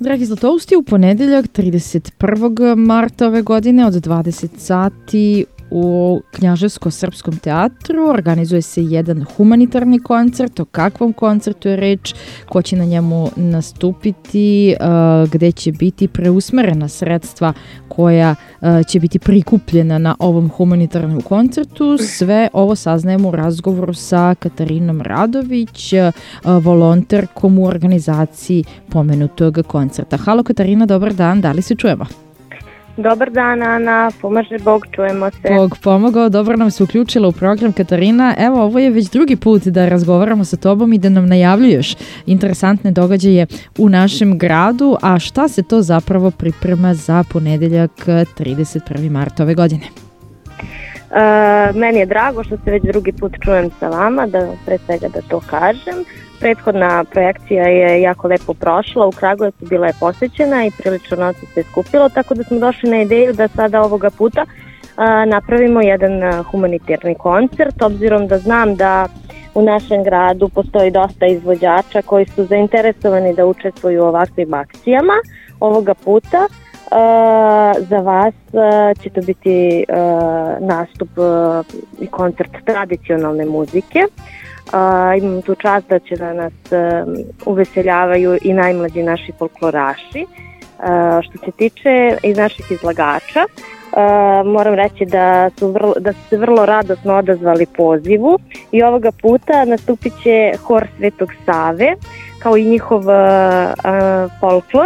Dragi Zlatousti, u ponedeljak 31. marta ove godine od 20 sati u Knjaževsko-srpskom teatru organizuje se jedan humanitarni koncert. O kakvom koncertu je reč, ko će na njemu nastupiti, gde će biti preusmerena sredstva koja će biti prikupljena na ovom humanitarnom koncertu. Sve ovo saznajemo u razgovoru sa Katarinom Radović, volonterkom u organizaciji pomenutog koncerta. Halo Katarina, dobar dan, da li se čujemo? Dobar dan, Ana, pomaže Bog, čujemo se. Bog pomogao, dobro nam se uključila u program. Katarina, evo, ovo je već drugi put da razgovaramo sa tobom i da nam najavljuješ interesantne događaje u našem gradu, a šta se to zapravo priprema za ponedeljak 31. marta ove godine? Meni je drago što se već drugi put čujem sa vama, da pre svega da to kažem. Prethodna projekcija je jako lepo prošla, u Kragujevcu bila je posvećena i prilično noći se skupilo, tako da smo došli na ideju da sada ovoga puta napravimo jedan humanitarni koncert, obzirom da znam da u našem gradu postoji dosta izvođača koji su zainteresovani da učestvuju u ovakvim akcijama. Ovoga puta za vas će to biti nastup i koncert tradicionalne muzike. Imam tu čast da će da nas uveseljavaju i najmlađi naši folkloraši. Što se tiče i naših izlagača, moram reći da su se vrlo radosno odazvali pozivu i ovoga puta nastupit će Hor Svetog Save kao i njihov folklor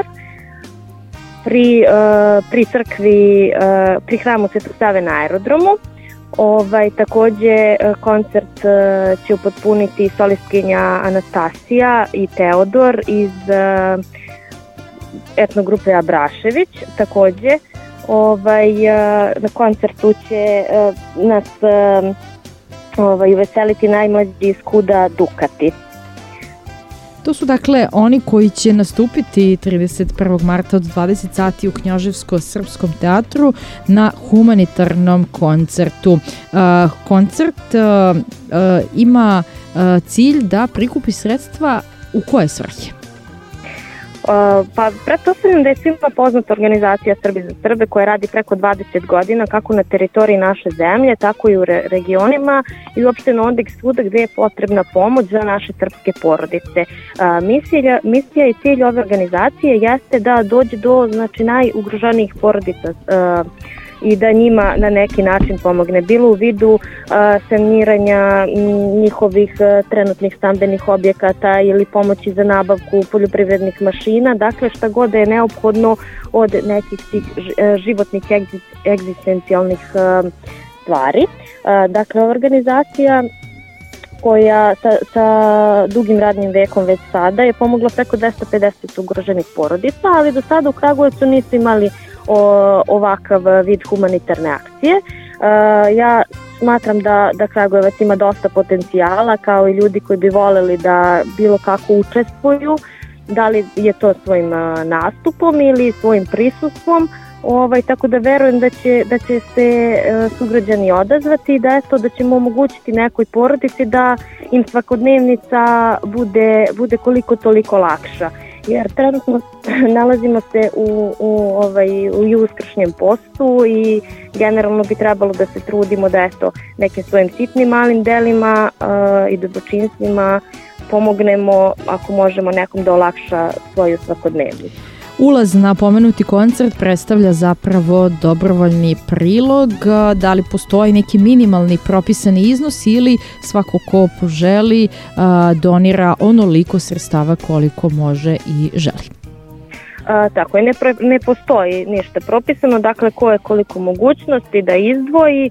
pri crkvi, pri hramu Svetog Save na aerodromu. Takođe koncert će upotpuniti solistkinja Anastasija i Teodor iz etnogrupe Abrašević. Takođe na koncertu će nas uveseliti najmlađi iz KUD-a Dukati. To su dakle oni koji će nastupiti 31. marta od 20 sati u Knjaževsko-srpskom teatru na humanitarnom koncertu. Koncert ima cilj da prikupi sredstva u koje svrhe? Pa pretpostavljam da je svima poznata organizacija Srbi za Srbe koja radi preko 20 godina kako na teritoriji naše zemlje, tako i u regionima i uopšteno onda svuda gde je potrebna pomoć za naše srpske porodice. Misija i cilj ove organizacije jeste da dođe do najugroženijih porodica i da njima na neki način pomogne, bilo u vidu saniranja njihovih trenutnih stambenih objekata ili pomoći za nabavku poljoprivrednih mašina, dakle šta god je neophodno od nekih tih životnih egzistencijalnih stvari. Dakle, organizacija koja sa dugim radnim vekom već sada je pomogla preko 250 ugroženih porodica, ali do sada u Kragujevcu nisu imali ovakav vid humanitarne akcije. Ja smatram da Kragujevac ima dosta potencijala, kao i ljudi koji bi voleli da bilo kako učestvuju, da li je to svojim nastupom ili svojim prisustvom, tako da verujem da će se sugrađani odazvati i da ćemo omogućiti nekoj porodici da im svakodnevnica bude koliko toliko lakša. Jer trenutno nalazimo se u uskršnjem postu i generalno bi trebalo da se trudimo da nekim svojim sitnim malim delima i dobročinstvima pomognemo ako možemo nekom da olakša svoju svakodnevnicu. Ulaz na pomenuti koncert predstavlja zapravo dobrovoljni prilog. Da li postoji neki minimalni propisani iznos ili svako ko poželi donira onoliko sredstava koliko može i želi? Tako je, ne postoji ništa propisano, dakle ko je koliko mogućnosti da izdvoji,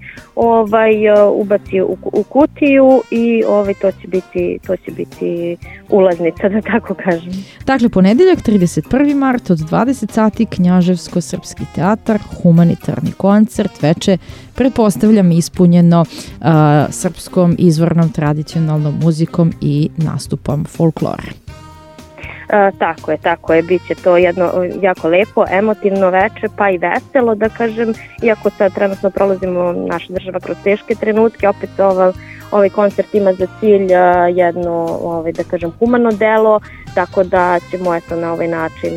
ubaci u kutiju i to će biti ulaznica, da tako kažem. Dakle, ponedeljak 31. mart od 20 sati Knjaževsko-srpski teatar, humanitarni koncert, veče pretpostavljam ispunjeno srpskom izvornom tradicionalnom muzikom i nastupom folklora. Tako je, bit će to jedno jako lepo, emotivno veče, pa i veselo, da kažem, iako sad trenutno prolazimo naša država kroz teške trenutke, opet Ovaj koncert ima za cilj jedno, da kažem, humano delo, tako da ćemo eto na ovaj način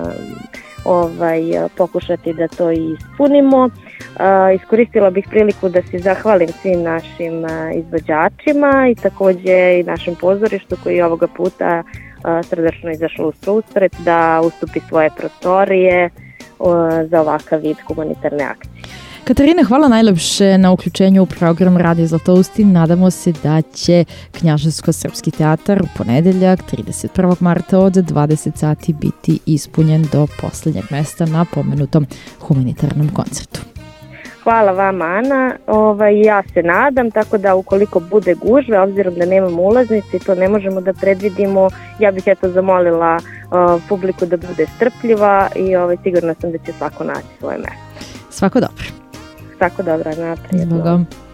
pokušati da to ispunimo. Iskoristila bih priliku da se zahvalim svim našim izvođačima i takođe i našem pozorištu koji je ovoga puta srdačno izašlo u susret da ustupi svoje prostorije za ovakav vid humanitarne akcije. Katarina, hvala najlepše na uključenju u program Radio Zlatoustin. Nadamo se da će Knjaževsko-srpski teatar u ponedeljak 31. marta od 20 sati biti ispunjen do poslednjeg mesta na pomenutom humanitarnom koncertu. Hvala vama, Ana. Ja se nadam, tako da ukoliko bude gužve, obzirom da nemamo ulaznice i to ne možemo da predvidimo, ja bih zamolila publiku da bude strpljiva i sigurna sam da će svako naći svoje mesto. Svako dobro. Svako dobro, naprijed. Zbogom.